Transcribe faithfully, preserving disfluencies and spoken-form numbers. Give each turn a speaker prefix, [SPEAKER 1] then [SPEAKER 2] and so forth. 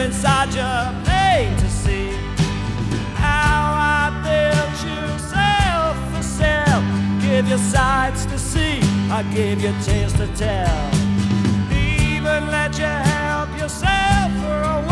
[SPEAKER 1] inside you, plain to see how I built you self for sale. Give you sights to see, I give you tales to tell. Even let you help yourself for a while.